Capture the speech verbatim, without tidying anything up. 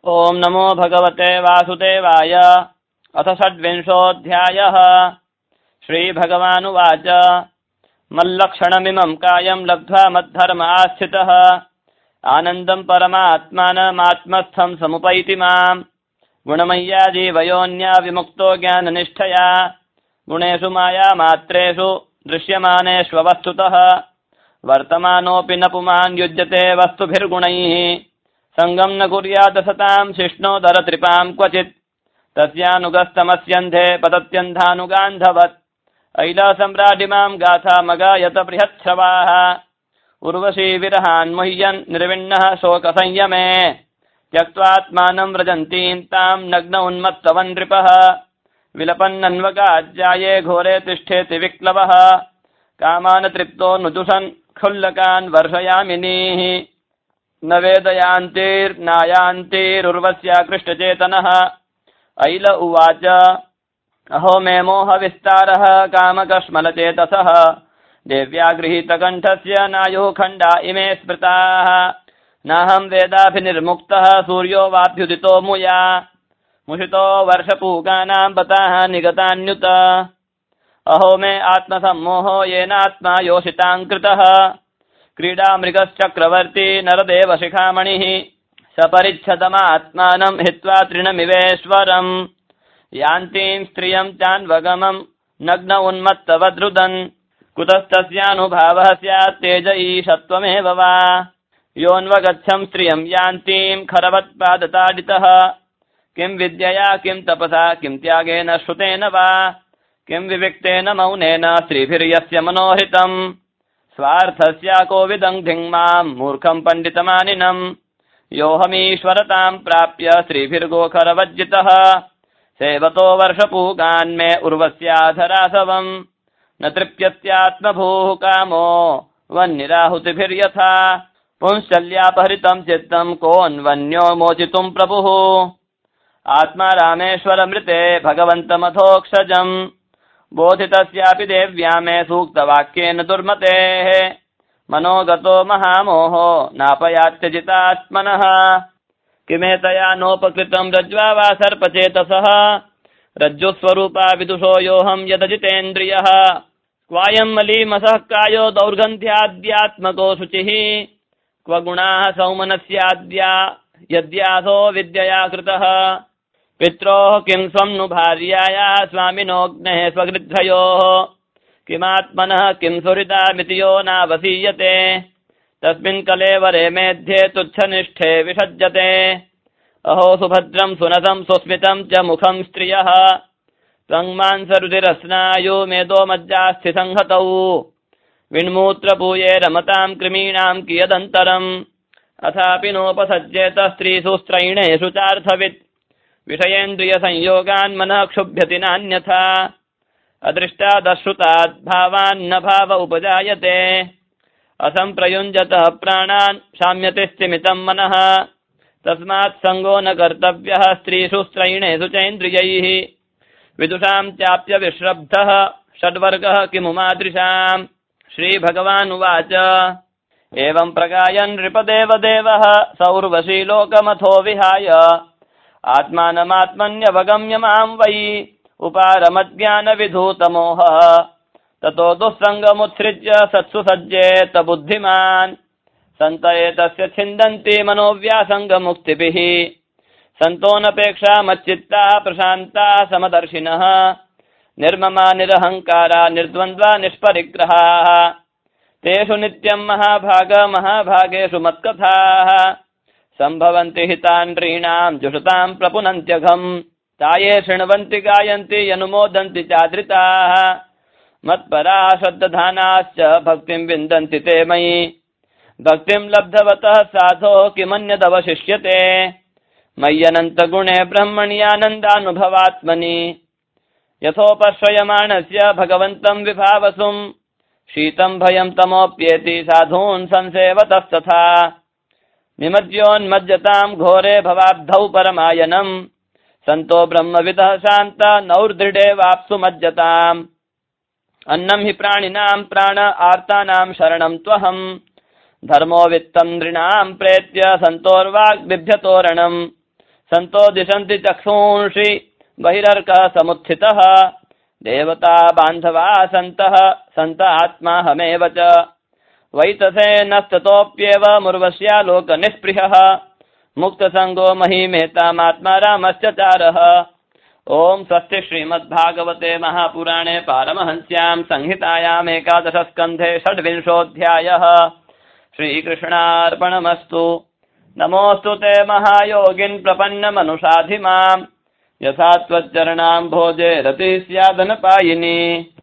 ओम नमो भगवते वासुदेवाय। अथ षड्विंशोऽध्यायः। श्रीभगवानुवाच मल्लक्षणमिमं कायं लब्ध्वा मद्धर्म आस्थितः आनन्दं परमात्मानमात्मस्थं समुपैति माम् गुणमय्या जीवयोन्या विमुक्तो ज्ञाननिष्ठया गुणेषु माया मात्रेषु दृश्यमानेष्वस्तुतः वर्तमानोऽपि न पुमान् युज्यते वस्तुभिर्गुणैः संगं न कुर्यात् सतां शिष्णोदरत्रिपां क्वचित् तस्यानुगस्तमस्यन्धे पतत्यन्धानुगान्धवत् ऐलासम्राडिमां गाथा मगायत बृहच्छ्रवाः उर्वशी विरहान् मुह्यन् निर्विण्णः शोकसंयमे त्यक्त्वात्मानं व्रजन्तीं तां नग्न उन्मत्तवन्नृपः विलपन्नन्वगाज्जाये घोरे तिष्ठेति विक्लवः कामान् तृप्तो नुजुषन् क्षुल्लकान् वर्षयामिनीः न वेदयान्तिर्नायान्तिरुर्वस्याकृष्टचेतनः ऐल उवाच अहो मे मोहविस्तारः कामकश्मलचेतसः देव्या गृहीतकण्ठस्य नायुः खण्डा इमे स्मृताः नाहं वेदाभिनिर्मुक्तः सूर्यो वाभ्युदितो मुया मुषितो वर्षपूगानां बताः निगतान्युत अहो मे आत्मसम्मोहो येनात्मा योषिताङ्कृतः क्रीडा मृगश्चक्रवर्ती नरदेव शिखामणिः सपरिच्छदमात्मानं हित्वा तृणमिवेश्वरम् यान्तीं स्त्रियं चान्वगमं नग्न उन्मत्तवद्रुदन् कुतस्तस्यानुभावः स्यात् तेज ईशत्वमेव वा योऽन्वगच्छं स्त्रियं यान्तीं खरवत्पादताडितः किं विद्यया किं तपसा किं त्यागेन श्रुतेन वा किं विविक्तेन मौनेन स्त्रीभिर्यस्य मनोहृतम् स्वार्थस्या कोविदं धिङ्मां मूर्खं पण्डितमानिनं योऽहमीश्वरतां प्राप्य स्त्रीभिर्गोखरवज्जितः सेवतो वर्षपूगान्मे उर्वस्याधरासवं न तृप्यत्यात्मभूः कामो वह्निराहुतिभिर्यथा पुंश्चल्यापहृतं चित्तं कोऽन्वन्यो मोचितुं प्रभुः आत्मा रामेश्वरमृते भगवन्तमथोक्षजम् बोधितस्यापि देव्या मे सूक्तवाक्येन दुर्मतेः मनोगतो महामोहो नापयात्यजितात्मनः किमेतया नोपकृतं रज्ज्वा वा सर्पचेतसः रज्जुस्वरूपा विदुषो योऽहं यदजितेन्द्रियः क्वायं मलीमसः कायो दौर्गन्ध्याद्यात्मको शुचिः क्व गुणाः सौमनस्याद्या यद्यासो विद्यया कृतः पित्रोः किं स्वं नु भार्यायाः स्वामिनोऽग्नेः स्वगृद्धयोः किमात्मनः किं सुहृदामिति यो नावसीयते तस्मिन् कलेवरे मेध्ये तुच्छनिष्ठे विसज्जते अहो सुभद्रं सुनसं सुस्मितं च मुखं स्त्रियः त्वं मांसरुधिरस्नायु मेदो मज्जास्थिसंहतौ विण्मूत्रपूये रमतां कृमीणां कियदन्तरम् अथापि नोपसज्जेत स्त्रीषु स्त्रैणेषु चार्थवित् विषयेन्द्रियसंयोगान् मनः क्षुभ्यति नान्यथा अदृष्टादश्रुताद् भावान्न भाव उपजायते असंप्रयुञ्जतः प्राणान् शाम्यते स्थिमितं मनः तस्मात् संगो न कर्तव्यः स्त्रीषु स्त्रैणेषु चैन्द्रियैः विदुषां चाप्य विश्रब्धः षड्वर्गः किमु मादृशाम् श्रीभगवानुवाच एवं प्रगायन् नृपदेवदेवः सौर्वशी लोकमथो विहाय आत्मानमात्मन्यवगम्य मां वै उपारमज्ञानविधूतमोहः ततो दुःसङ्गमुत्सृज्य सत्सु सज्जेत बुद्धिमान् सन्त एतस्य छिन्दन्ति मनोव्यासङ्गमुक्तिभिः सन्तोऽनपेक्षा मच्चित्ताः प्रशान्ताः समदर्शिनः निर्ममा निरहङ्कारा निर्द्वन्द्वा निष्परिग्रहाः तेषु नित्यं महाभाग महाभागेषु मत्कथाः सम्भवन्ति हितान् नृणां जुषतां प्रपुनन्त्यघम् ताये शृण्वन्ति गायन्ति यनुमोदन्ति चादृताः मत्पराः श्रद्धानाश्च भक्तिं विन्दन्ति ते मयि भक्तिं लब्धवतः साधो किमन्यदवशिष्यते मय्यनन्तगुणे ब्रह्मण्यानन्दानुभवात्मनि यथोपश्रयमाणस्य भगवन्तं विभावसुं शीतं भयं तमोप्येति साधून् संसेवतस्तथा निमज्योन्मज्जतां घोरे भवाब्धौ परमायनं सन्तो ब्रह्मविदः शान्ता नौर्दृढे वाप्सु मज्जताम् अन्नं हि प्राणिनां प्राण आर्तानां शरणं त्वहम् धर्मो वित्तं नृणां प्रेत्य सन्तोर्वाग्बिभ्यतोरणम् सन्तो दिशन्ति चक्षुंषि बहिरर्कः समुत्थितः देवता बान्धवा सन्तः सन्त आत्माहमेव च वैतसेनस्ततोऽप्येव मुर्वश्या लोकनिःस्पृहः मुक्तसङ्गो महीमेतामात्मा रामश्च चारः। ओम स्वस्ति श्रीमद्भागवते महापुराणे पारमहंस्यां संहितायाम् एकादशस्कन्धे षड्विंशोऽध्यायः। श्रीकृष्णार्पणमस्तु। नमोऽस्तु ते महायोगिन् प्रपन्नमनुषाधि माम् यथा त्वच्चरणाम्भोजे रतिः स्यादनपायिनी।